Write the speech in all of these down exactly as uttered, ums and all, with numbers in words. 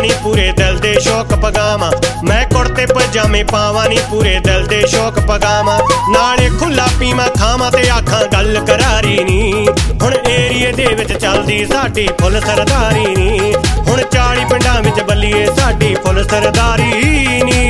ਨੀ ਪੂਰੇ ਦਿਲ ਦੇ ਸ਼ੌਕ ਪਗਾਵਾਂ। ਮੈਂ ਕੁੜਤੇ ਪਜਾਮੇ ਪਾਵਾਂ ਨੀ ਪੂਰੇ ਦਿਲ ਦੇ ਸ਼ੌਕ ਪਗਾਵਾਂ। ਨਾਲੇ ਖੁੱਲਾ ਪੀਵਾਂ ਖਾਵਾਂ ਤੇ ਆਖਾਂ ਗੱਲ ਕਰਾਰੀ ਨੀ। ਹੁਣ ਏਰੀਏ ਦੇ ਵਿੱਚ ਚੱਲਦੀ ਸਾਡੀ ਫੁੱਲ ਸਰਦਾਰੀ ਨੀ। ਹੁਣ ਚਾਲੀ ਪਿੰਡਾਂ ਵਿੱਚ ਬੱਲੀਏ ਸਾਡੀ ਫੁੱਲ ਸਰਦਾਰੀ ਨੀ।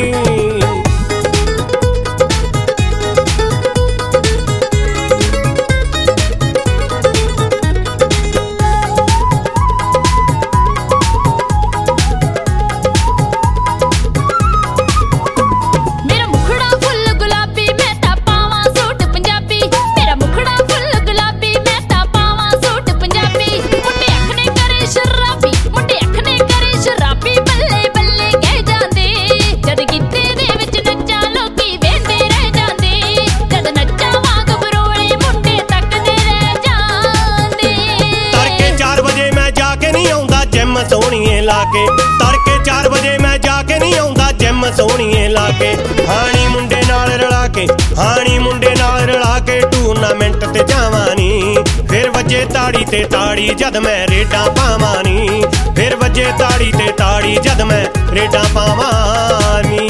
ਸੋਹਣੀਏ ਲਾ ਕੇ ਤੜਕੇ ਚਾਰ ਵਜੇ ਮੈਂ ਜਾ ਕੇ ਨਹੀਂ ਆਉਂਦਾ ਜਿੰਮ ਸੋਹਣੀਏ ਲਾ ਕੇ। ਹਾਣੀ ਮੁੰਡੇ ਨਾਲ ਰਲਾ ਕੇ ਹਾਣੀ ਮੁੰਡੇ ਨਾਲ ਰਲਾ ਕੇ ਟੂਰਨਾਮੈਂਟ ਤੇ ਜਾਵਾਂ ਨੀ। ਫਿਰ ਵੱਜੇ ਤਾੜੀ ਤੇ ਤਾੜੀ ਜਦ ਮੈਂ ਰੇਡਾਂ ਪਾਵਾਂ ਨੀ। ਫਿਰ ਵੱਜੇ ਤਾੜੀ ਤੇ ਤਾੜੀ ਜਦ ਮੈਂ ਰੇਡਾਂ ਪਾਵਾਂ ਨੀ।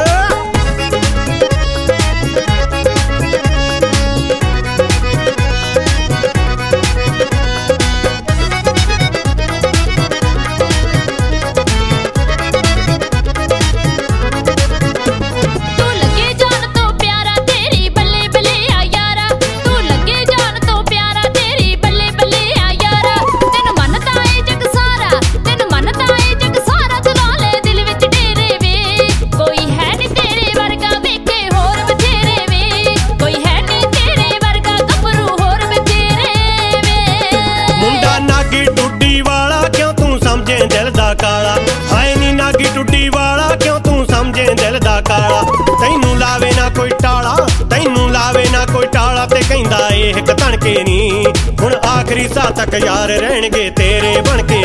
ਦਿਲ ਦਾ ਕਾਲਾ ਹਾਏ ਨੀ ਨਾਗੀ ਟੁੱਡੀ ਵਾਲਾ ਕਿਉਂ ਤੂੰ ਸਮਝੇ ਦਿਲ ਦਾ ਕਾਲਾ। ਤੈਨੂੰ ਲਾਵੇ ਨਾ ਕੋਈ ਟਾਲਾ ਤੈਨੂੰ ਲਾਵੇ ਨਾ ਕੋਈ ਟਾਲਾ ਤੇ ਕਹਿੰਦਾ ਇਹ ਕਤਣਕੇ ਨੀ। ਹੁਣ ਆਖਰੀ ਸਾਹ ਤੱਕ ਯਾਰ ਰਹਿਣਗੇ ਤੇਰੇ ਬਣ ਕੇ